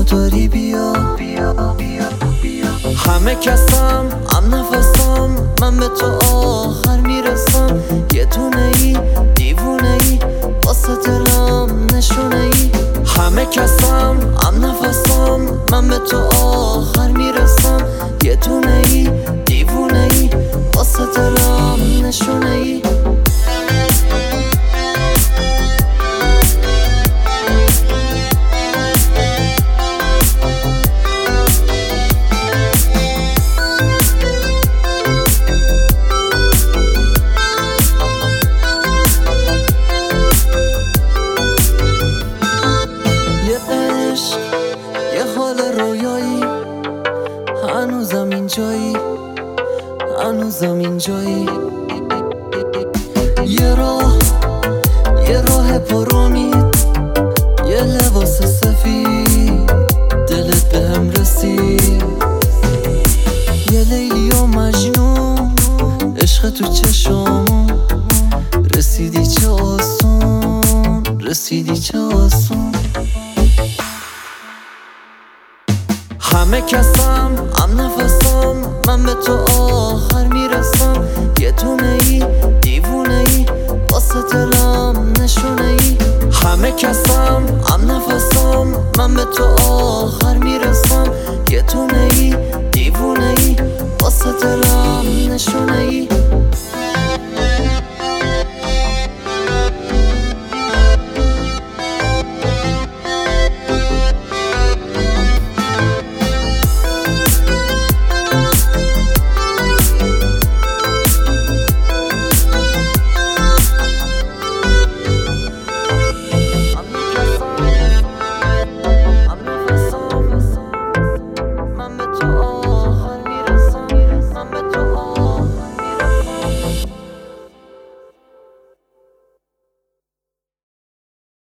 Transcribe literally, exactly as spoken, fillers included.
داری بیا بیا بیا بیا. همه کسم ام نفسم، من به تو آخر میرسم. یه دونه ای دیوونه ای واسه دلم نشونه ای. همه کسم ام نفسم، من به تو آخر میرسم. یه دونه ای دیوونه ای واسه دلم نشونه ای. یه حال رویایی، هنوزم اینجایی، هنوزم اینجایی. یه راه یه راه پر امید، یه لباس سفید، دلت به هم رسید. یه لیلی و مجنون، عشق تو چشامون، رسیدی چه آسون، رسیدی چه آسون. همه کسم ام نفسم، من به تو آخر میرسم. یه دونه ای دیوونه ای واسه دلم نشونه ای. همه کسم ام نفسم، من به تو آخر میرسم. یه دونه